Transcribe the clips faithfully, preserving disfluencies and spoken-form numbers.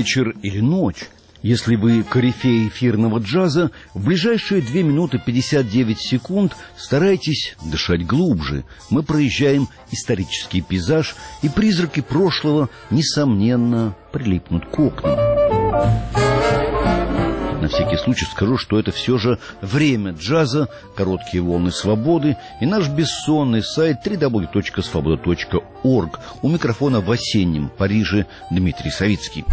вечер или ночь. Если вы корифей эфирного джаза, в ближайшие две минуты пятьдесят девять секунд старайтесь дышать глубже. Мы проезжаем исторический пейзаж, и призраки прошлого, несомненно, прилипнут к окнам. На всякий случай скажу, что это все же время джаза, короткие волны свободы и наш бессонный сайт дабл ю дабл ю дабл ю точка свобода точка орг. У микрофона в осеннем Париже Дмитрий Савицкий.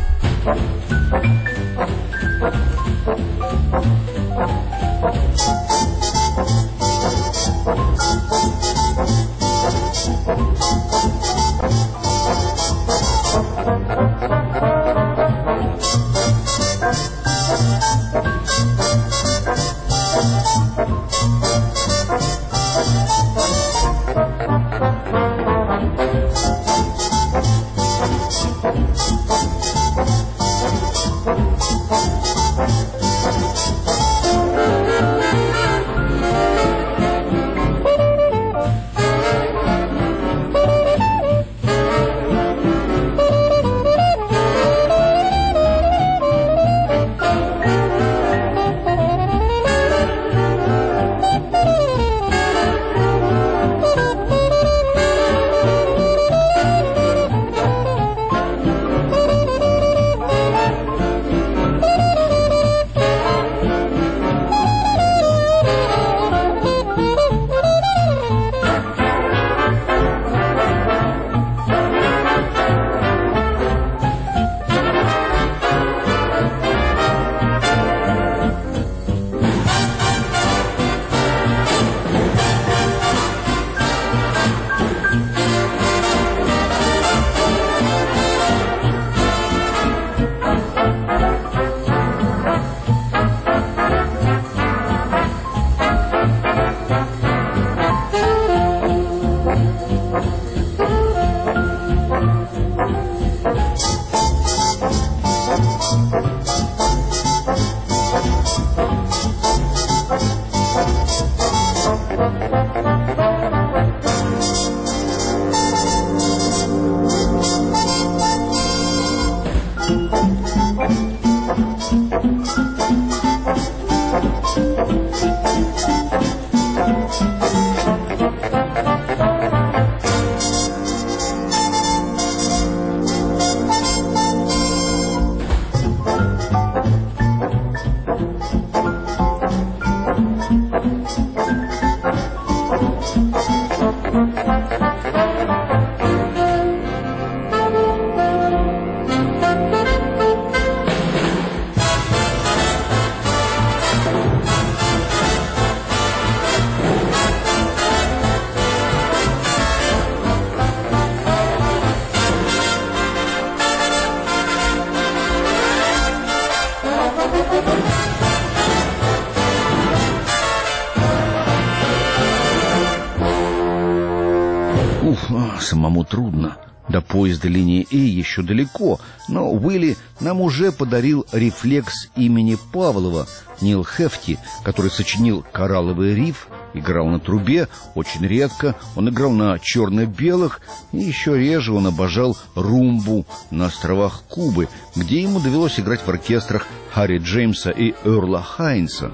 Самому трудно. До поезда линии А еще далеко, но Уилли нам уже подарил рефлекс имени Павлова. Нил Хефти, который сочинил «Коралловый риф», играл на трубе, очень редко. Он играл на черно-белых, и еще реже он обожал румбу на островах Кубы, где ему довелось играть в оркестрах Харри Джеймса и Эрла Хайнса.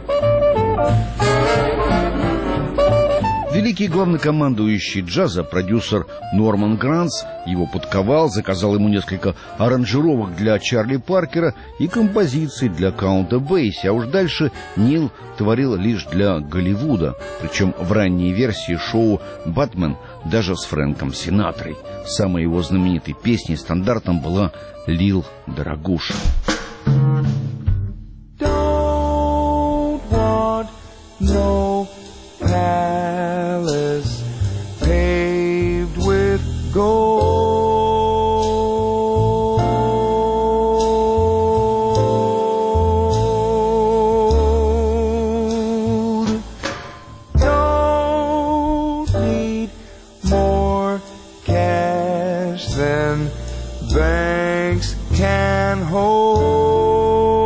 Великий главнокомандующий джаза, продюсер Норман Гранц, его подковал, заказал ему несколько аранжировок для Чарли Паркера и композиций для Каунта Бейси, а уж дальше Нил творил лишь для Голливуда, причем в ранней версии шоу «Батмен» даже с Фрэнком Синатрой. Самой его знаменитой песней стандартом была «Лил Дорогуша». Don't want no palace paved with gold. Don't need more cash than banks can hold.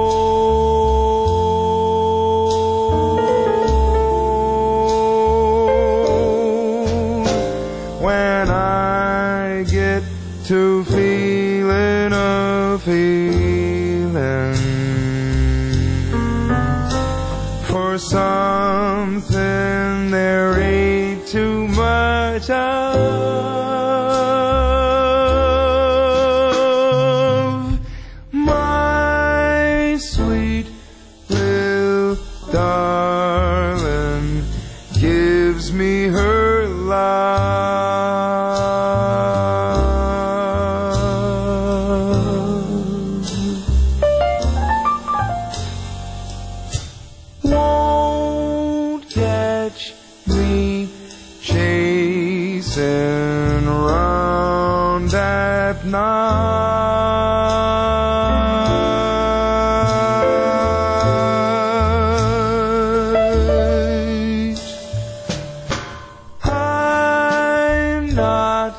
feelings for something there ain't too much of. My sweet little darling gives me her love. Won't catch me chasing around at night. I'm not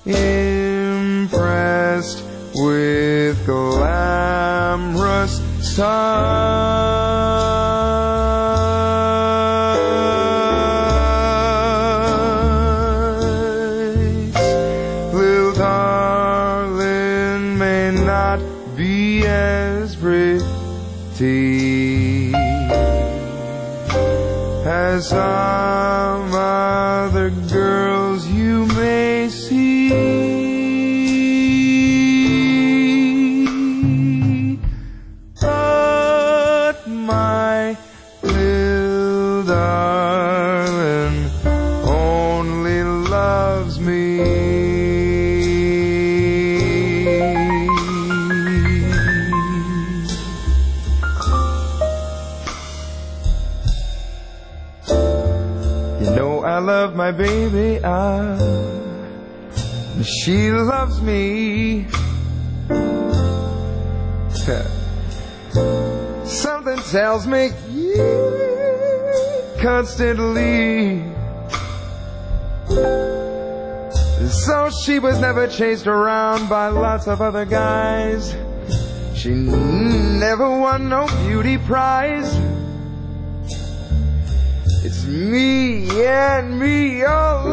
impressed with glamorous sights. Little darling may not be as pretty as some other girls you may see, but my little darling only loves me. You know I love my baby, ah, she loves me. Something tells me constantly. So she was never chased around by lots of other guys. She never won no beauty prize. It's me and me all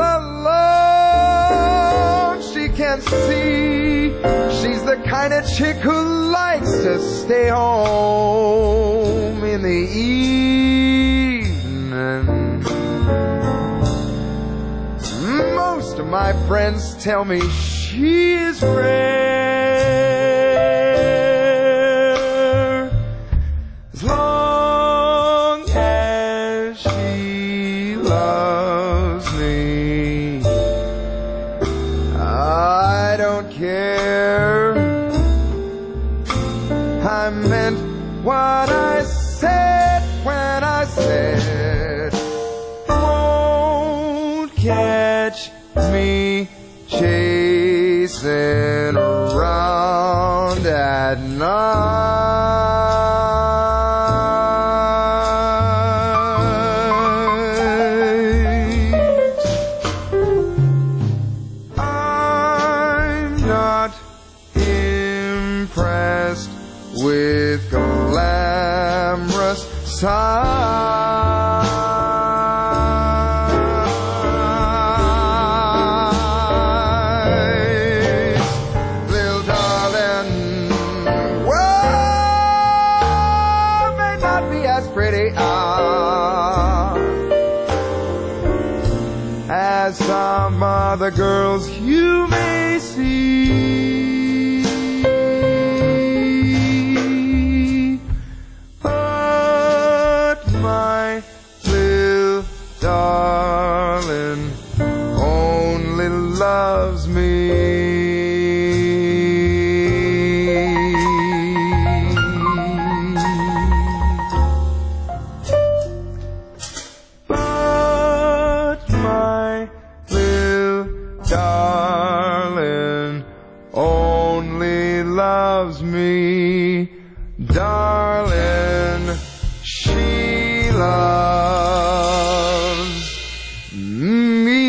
alone. She can't see she's the kind of chick who likes to stay home in the evening. Most of my friends tell me she is rare. As long as she loves me, I don't care. I meant what I said when I said won't catch me chasing around at night. I'm not impressed with glamorous sights. Little darling, world may not be as pretty ah, as some other girls you may see, but my little darling only loves me. But my little darling only loves me. Darling, she loves me.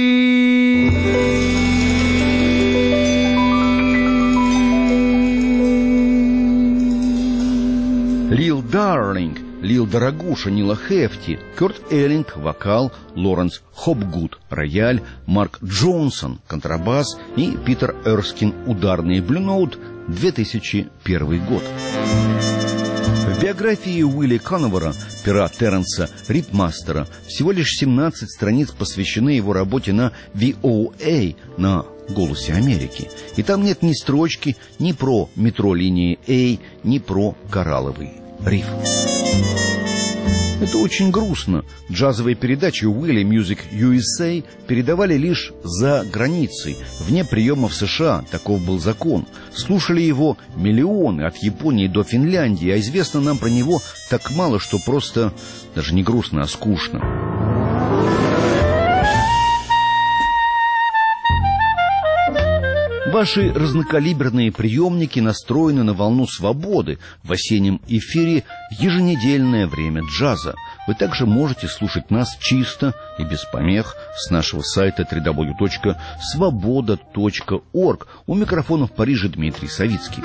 Лил Дарлинг, Лил Дорогуша, Нила Хефти, Кёрт Эллинг, вокал, Лоренс Хопгуд, рояль, Марк Джонсон, контрабас и Питер Эрскин, ударный блюноут, две тысячи первый год. В биографии Уилли Коновера, пера Терренса Рипмастера, всего лишь семнадцать страниц посвящены его работе на ви о эй, на «Голосе Америки». И там нет ни строчки ни про метро линии A, ни про коралловый риф. Это очень грустно. Джазовые передачи Уилли Music ю эс эй передавали лишь за границей, вне приемов США, таков был закон. Слушали его миллионы от Японии до Финляндии, а известно нам про него так мало, что просто даже не грустно, а скучно. Ваши разнокалиберные приемники настроены на волну свободы. В осеннем эфире еженедельное время джаза. Вы также можете слушать нас чисто и без помех с нашего сайта дабл ю дабл ю дабл ю точка свобода точка орг. У микрофона в Париже Дмитрий Савицкий.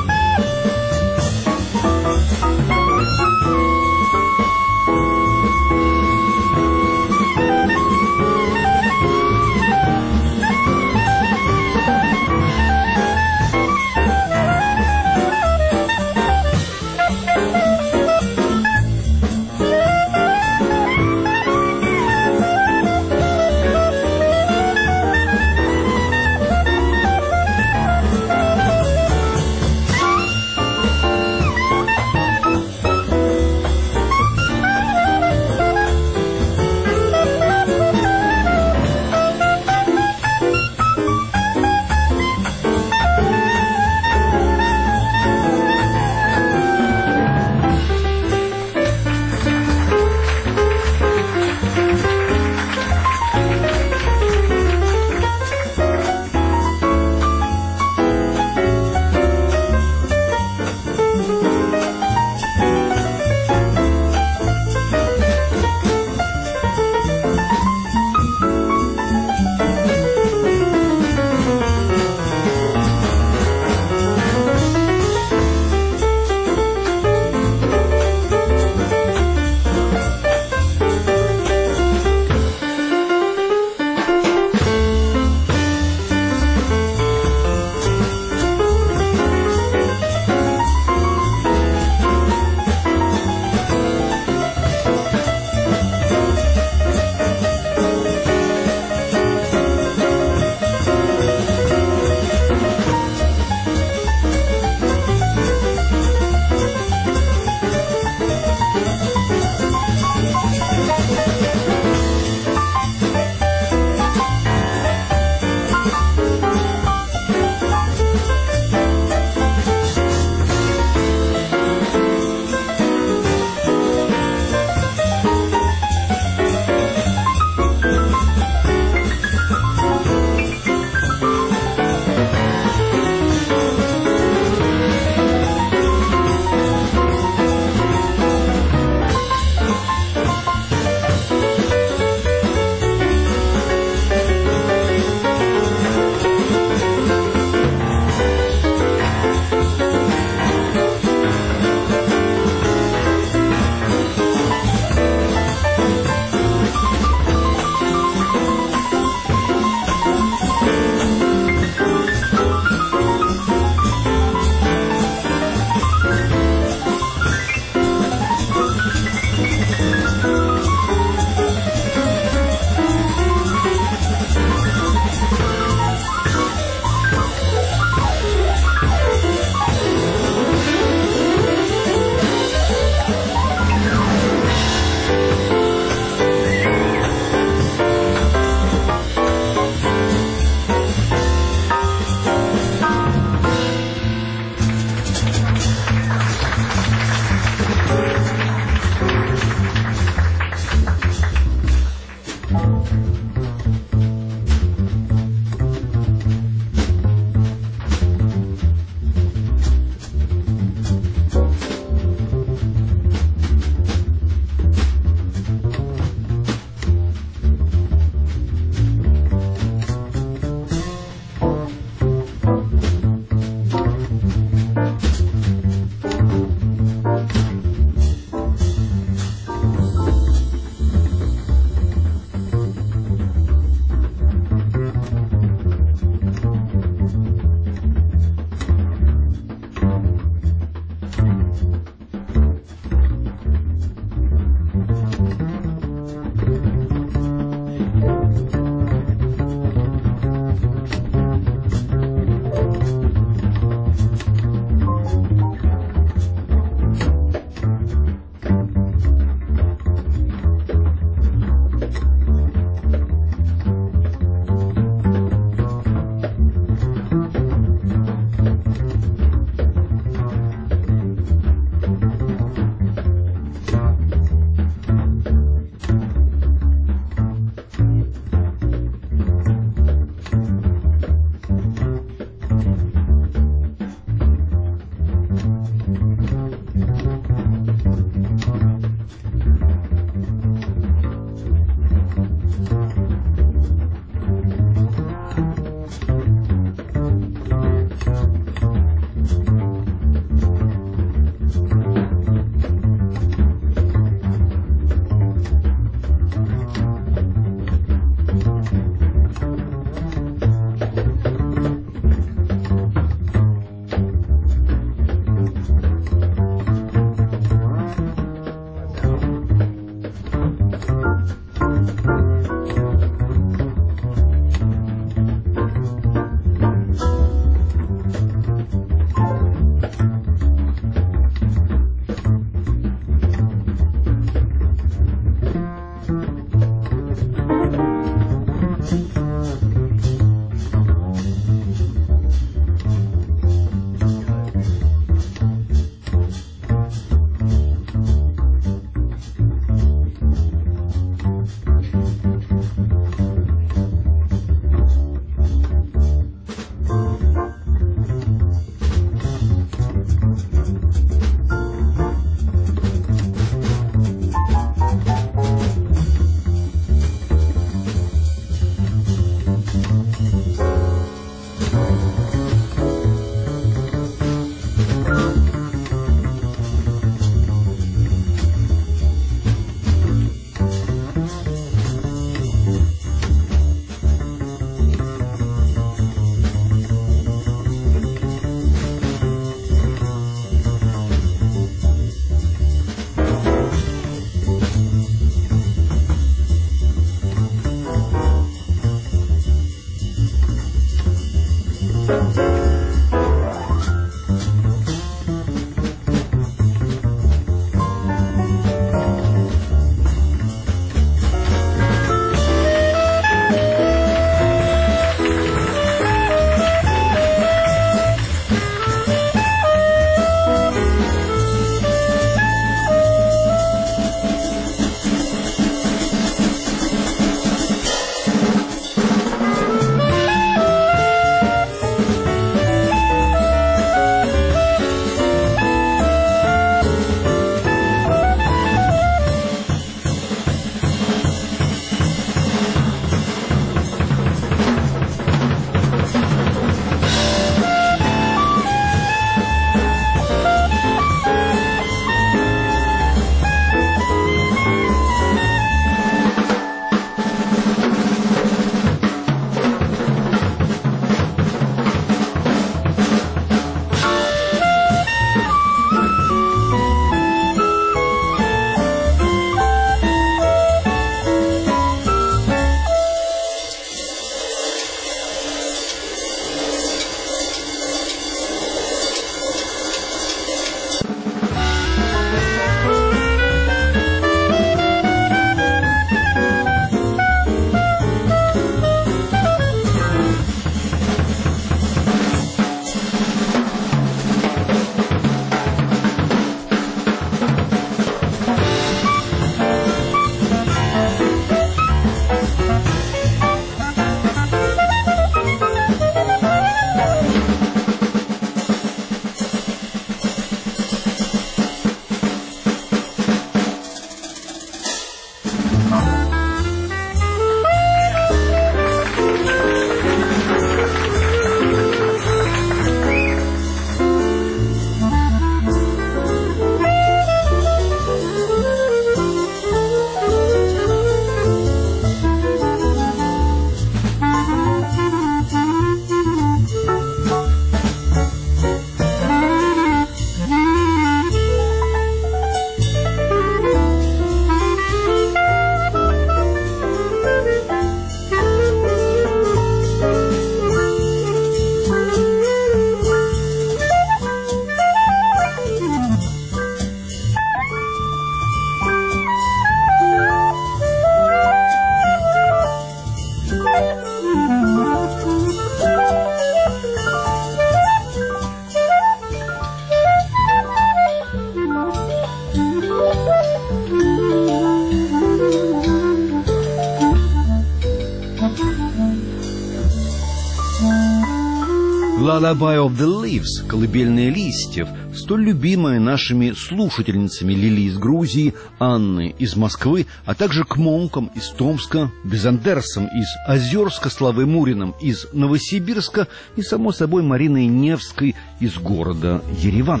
Lullaby of the Leaves, колыбельные листьев, столь любимая нашими слушательницами Лили из Грузии, Анны из Москвы, а также к Монкам из Томска, Безандерсом из Озерска, Славой Муриным из Новосибирска и, само собой, Мариной Невской из города Ереван.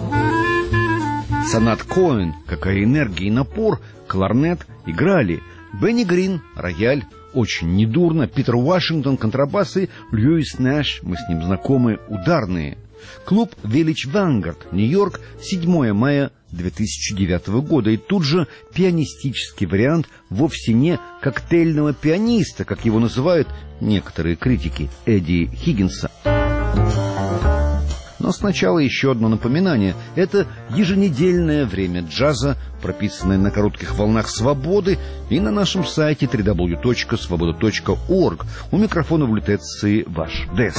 Сонат Коэн, какая энергия и напор, кларнет играли, Бенни Грин, рояль, очень недурно, Питер Вашингтон, контрабас и Льюис Нэш, мы с ним знакомы, ударные. Клуб Village Vanguard, Нью-Йорк, седьмое мая две тысячи девятого года. И тут же пианистический вариант вовсе не коктейльного пианиста, как его называют некоторые критики, Эдди Хиггинса. Но сначала еще одно напоминание. Это еженедельное время джаза, прописанное на коротких волнах «Свободы» и на нашем сайте дабл ю дабл ю дабл ю точка свобода точка орг. У микрофона в лютеции ваш Дес.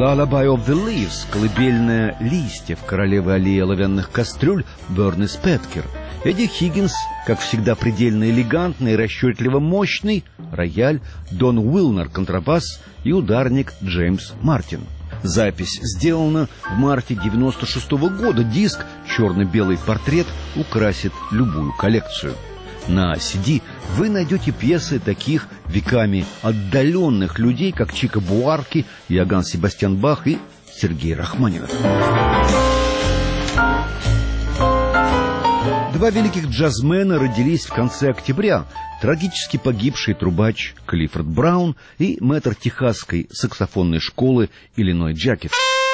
Lullaby of the Leaves, колыбельная листьев королевы аллеи оловянных кастрюль Берни Спеткер. Эдди Хиггинс, как всегда, предельно элегантный и расчетливо мощный, рояль, Дон Уилнер контрабас и ударник Джеймс Мартин. Запись сделана в марте девяносто шестого года. Диск «Черно-белый портрет» украсит любую коллекцию. На си ди вы найдете пьесы таких веками отдаленных людей, как Чика Буарке, Иоганн Себастьян Бах и Сергей Рахманинов. Два великих джазмена родились в конце октября. Трагически погибший трубач Клиффорд Браун и мэтр техасской саксофонной школы Иллиной Джакет.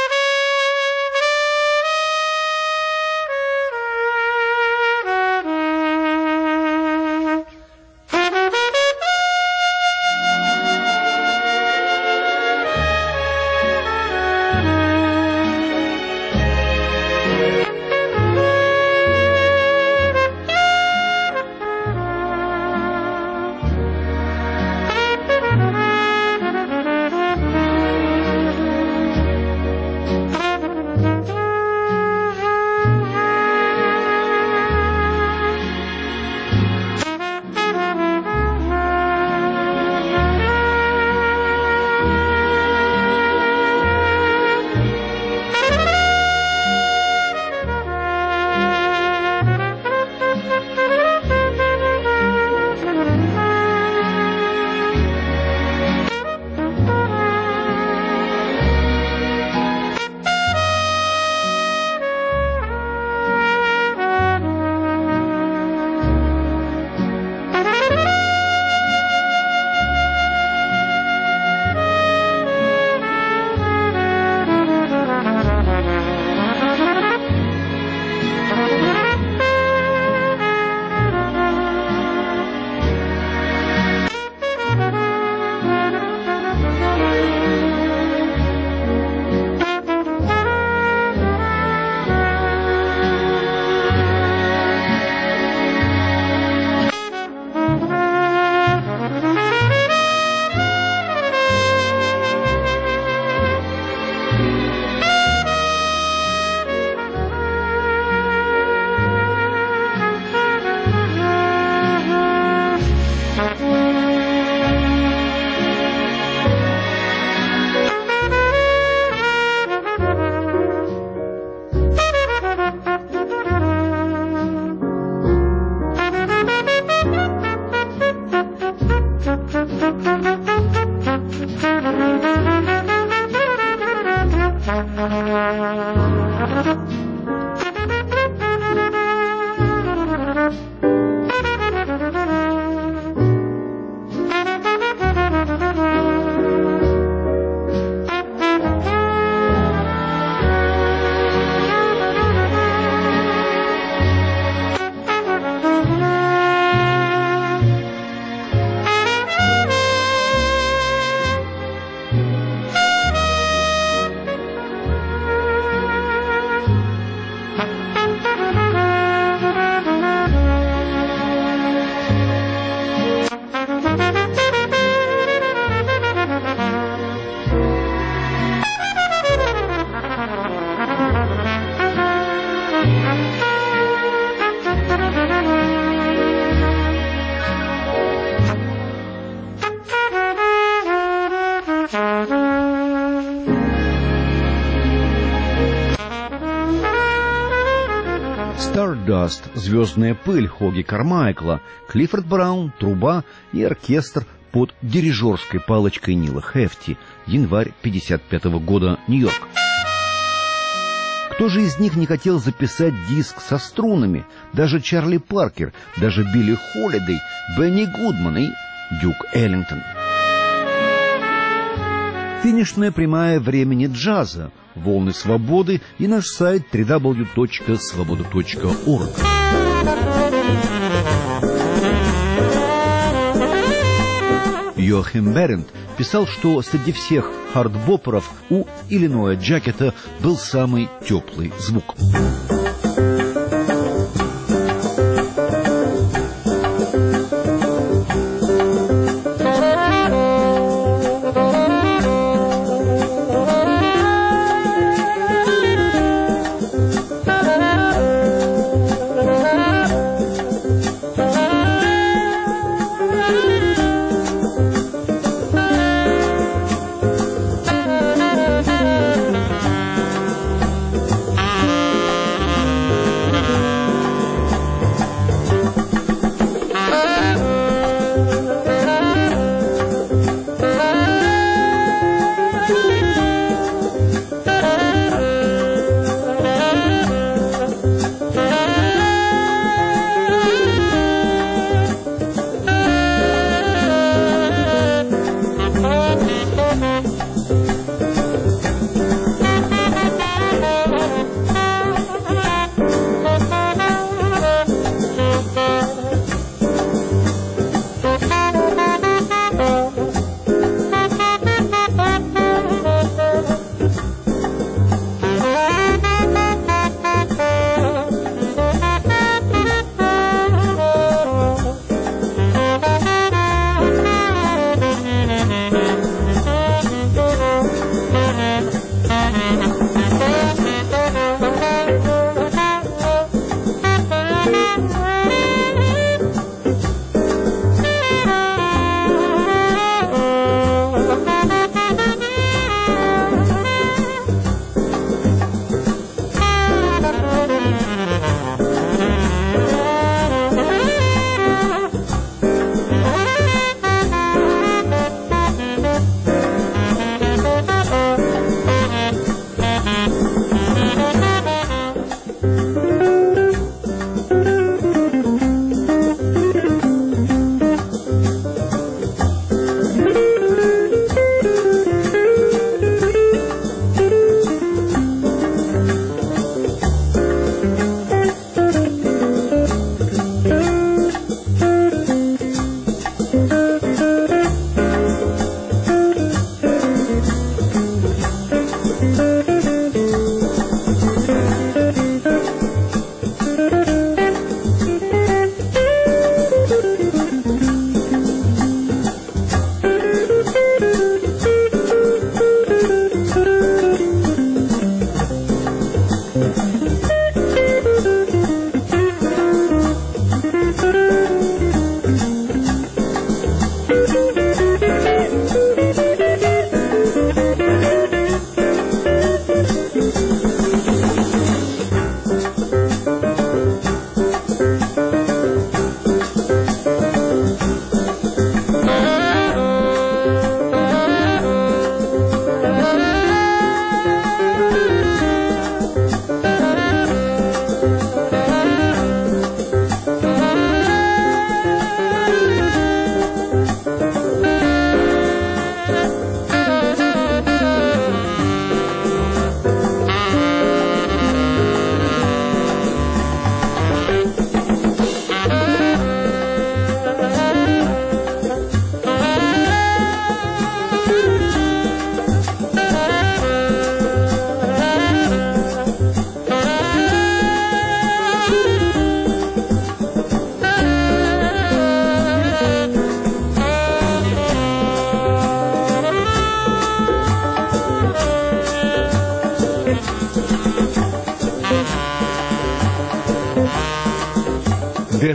Stardust, звездная пыль Хоги Кармайкла, Клиффорд Браун, труба и оркестр под дирижерской палочкой Нила Хефти, январь пятьдесят пятого года, Нью-Йорк. Кто же из них не хотел записать диск со струнами? Даже Чарли Паркер, даже Билли Холидей, Бенни Гудман и Дюк Эллингтон. Финишная прямая времени джаза, волны свободы и наш сайт три дабл ю точка свобода точка орг. Йоахим Берент писал, что среди всех хардбоперов у Иллиноя Джакета был самый теплый звук.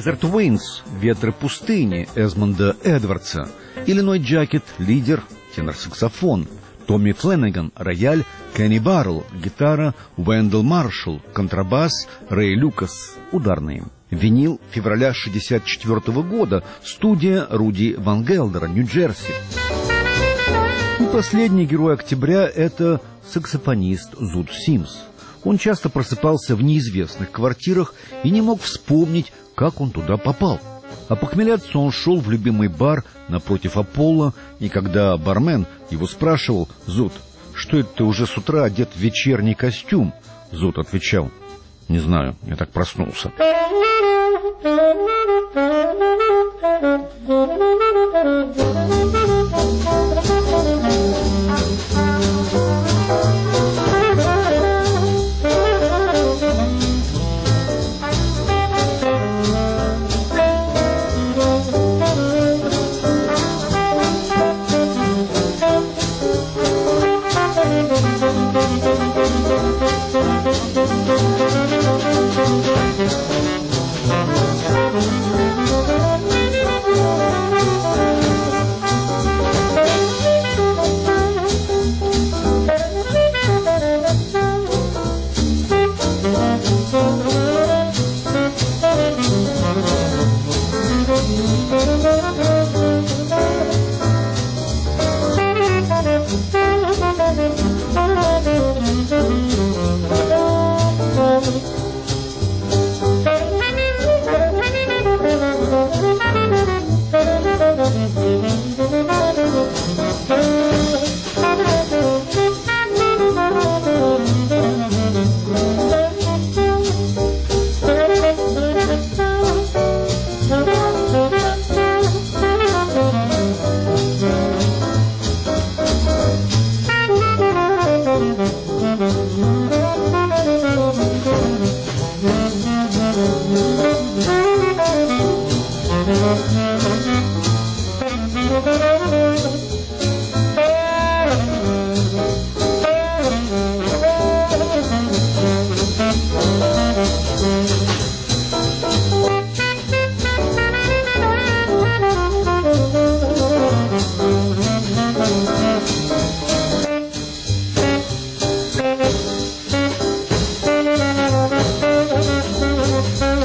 Desert Winds, ветры пустыни Эзмонда Эдвардса, Illinois Jacket, лидер, тенор-саксофон, Томми Фленнеган, рояль, Кенни Баррелл, гитара, Уэндell Маршалл, контрабас, Рэй Люкас, ударные. Винил февраля шестьдесят четвёртого года, студия Руди Ван Гелдера, Нью-Джерси. И последний герой октября – это саксофонист Зуд Симс. Он часто просыпался в неизвестных квартирах и не мог вспомнить, как он туда попал. А похмеляться он шел в любимый бар напротив Аполло, и когда бармен его спрашивал: «Зуд, что это ты уже с утра одет в вечерний костюм?» Зуд отвечал: «Не знаю, я так проснулся».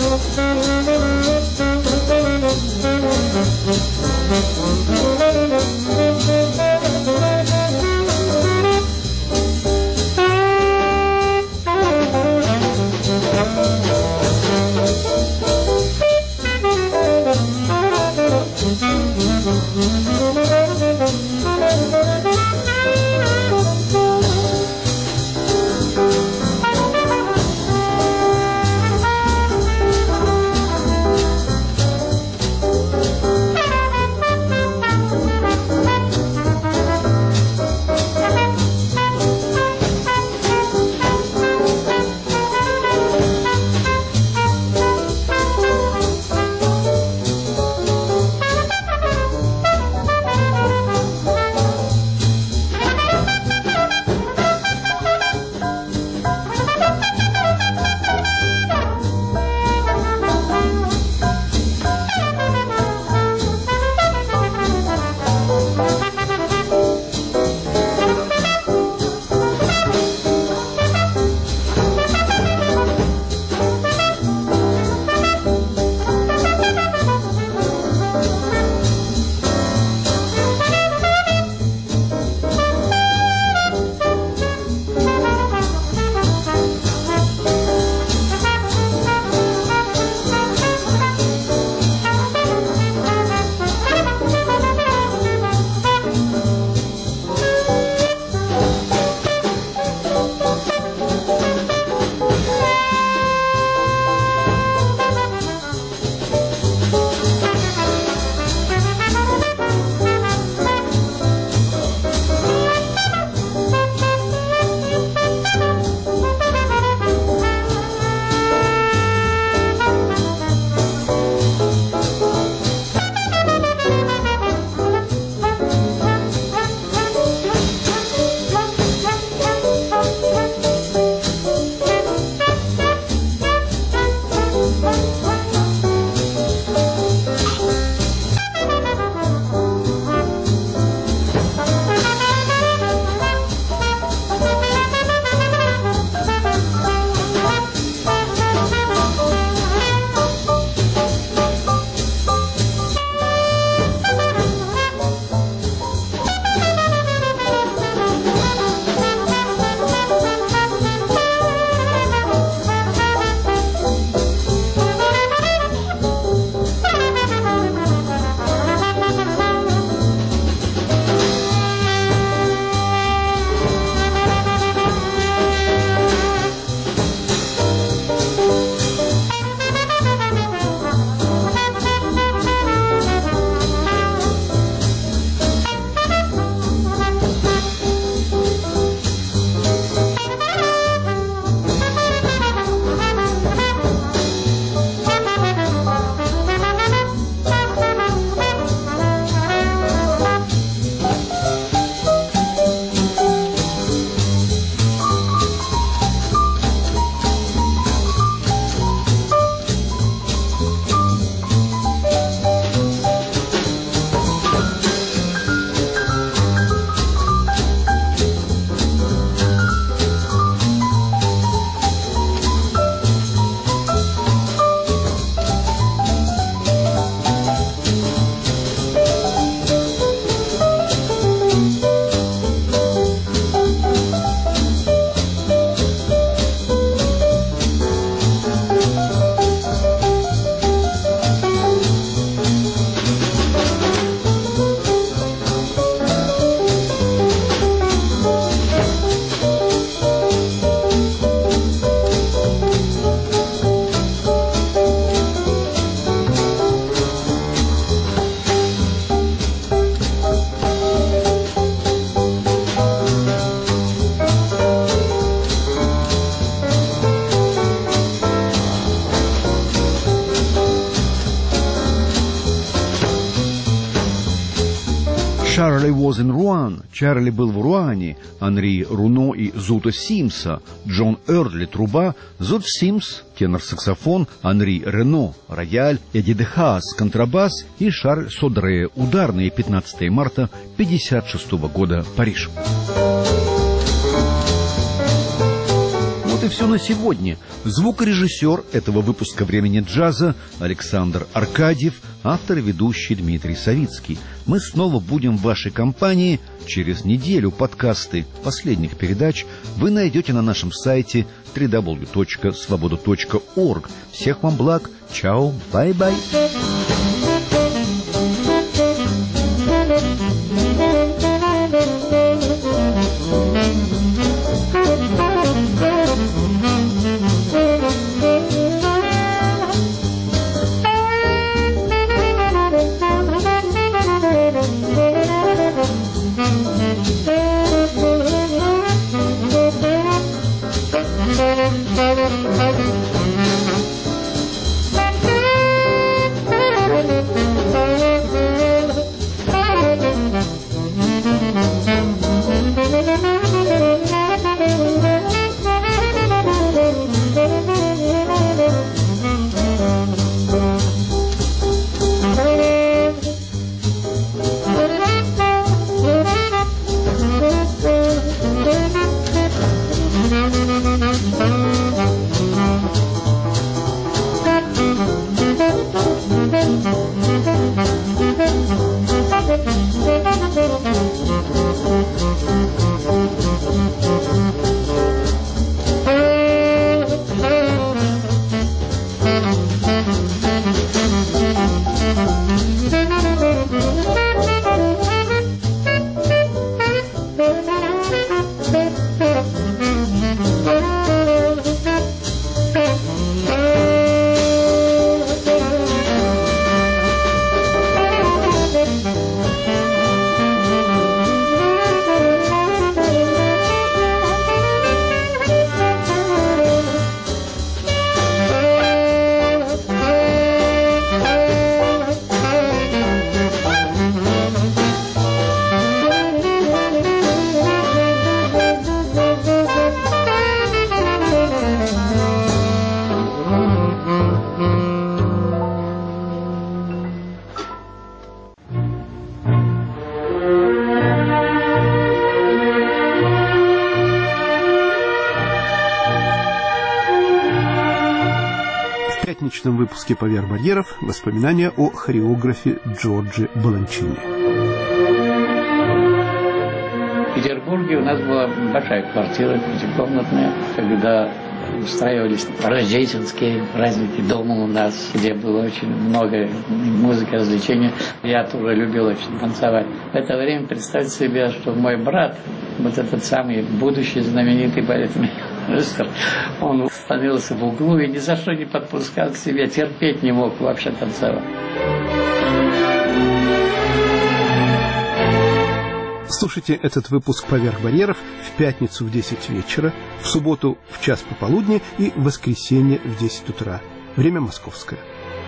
Thank you. Charlie was in Rouen. Чарли был в Руане. Анри Руно и Зута Симса. Джон Эрдли — труба. Зут Симс — тенор-саксофон. Анри Рено — рояль. Эдди де Хаас — контрабас. И Шарль Содре — ударные. пятнадцатого марта пятьдесят шестого года, Париж. Вот и все на сегодня. Звукорежиссер этого выпуска «Времени джаза» Александр Аркадьев, автор и ведущий Дмитрий Савицкий. Мы снова будем в вашей компании через неделю. Подкасты последних передач вы найдете на нашем сайте дабл ю дабл ю дабл ю точка свобода точка орг. Всех вам благ. Чао. Бай-бай. В пятничном выпуске «Поверх барьеров» воспоминания о хореографе Джорджи Баланчини. В Петербурге у нас была большая квартира, пятикомнатная, когда устраивались рождественские праздники дома у нас, где было очень много музыки, развлечений. Я тоже любил очень танцевать. В это время представьте себе, что мой брат, вот этот самый будущий знаменитый балетмейстер, он становился в углу и ни за что не подпускал к себе, терпеть не мог вообще танцевать. Слушайте этот выпуск «Поверх барьеров» в пятницу в десять вечера, в субботу в час пополудни и в воскресенье в десять утра. Время московское.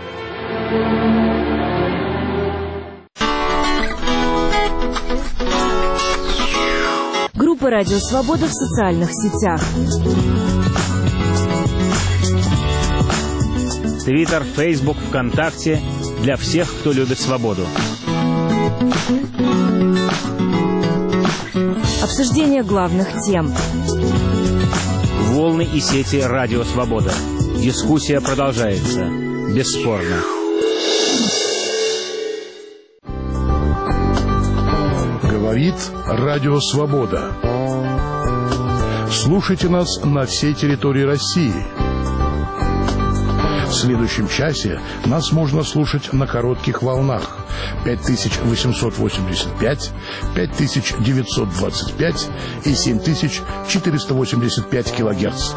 Группа «Радио Свобода» в социальных сетях. Твиттер, Фейсбук, ВКонтакте. Для всех, кто любит свободу. Обсуждение главных тем. Волны и сети «Радио Свобода». Дискуссия продолжается. Бесспорно. Говорит Радио Свобода. Слушайте нас на всей территории России. В следующем часе нас можно слушать на коротких волнах пять тысяч восемьсот восемьдесят пять, пять тысяч девятьсот двадцать пять и семь тысяч четыреста восемьдесят пять килогерц.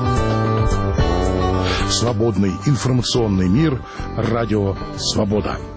Свободный информационный мир. Радио Свобода.